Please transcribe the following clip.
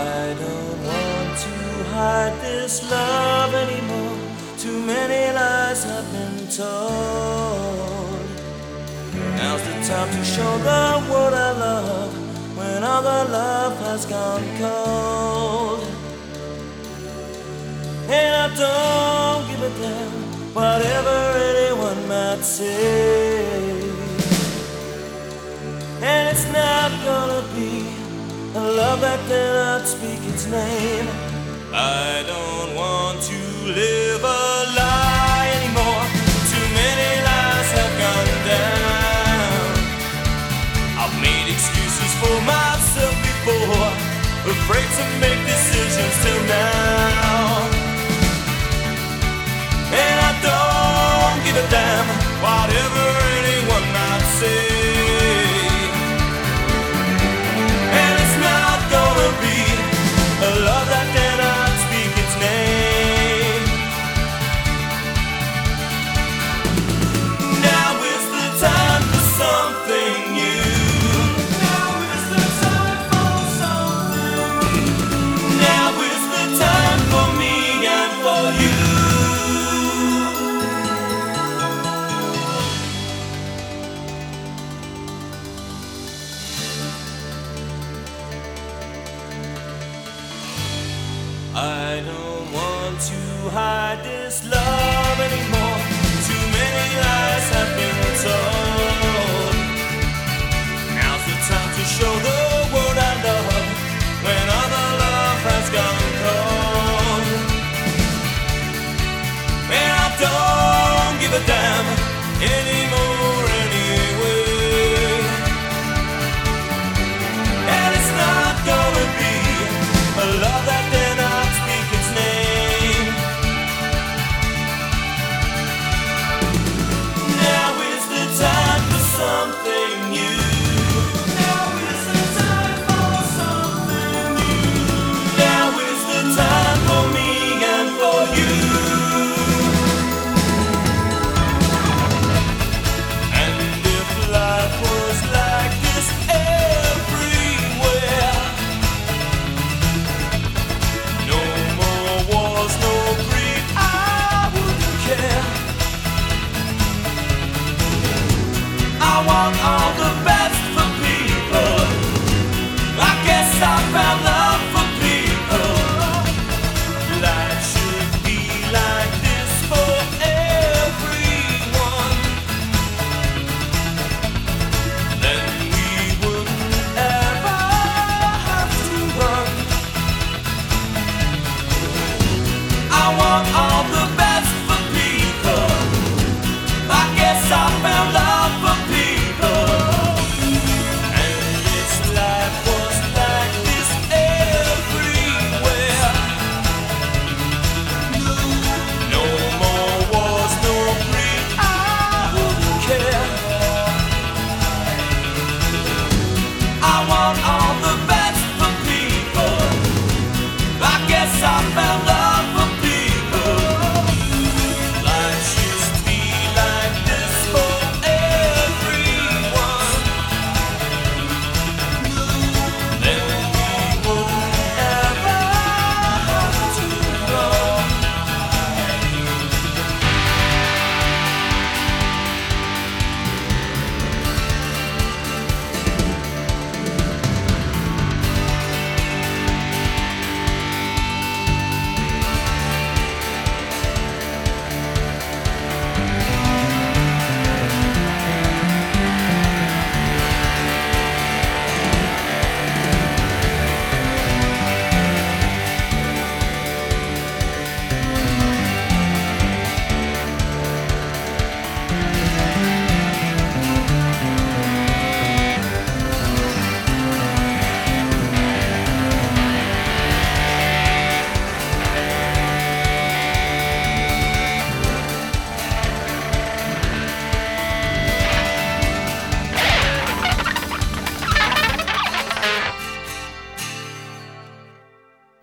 I don't want to hide this love anymore. Too many lies have been told. Now's the time to show the world I love when other love has gone cold. And I don't give a damn whatever anyone might say. And it's not gonna be a love that cannot speak its name. I don't want to live a lie anymore. Too many lies have gone down. I've made excuses for myself before, afraid to make decisions till now. And I don't give a damn whatever anyone might say. And it's not gonna be a love that cannot speak its name. Now is the time for something new. Now is the time for something new. Now is the time for me and for you. I don't want to hide this love anymore. Too many lies have been told. Now's the time to show the world I love when other love has gone cold. And I don't give a damn anymore.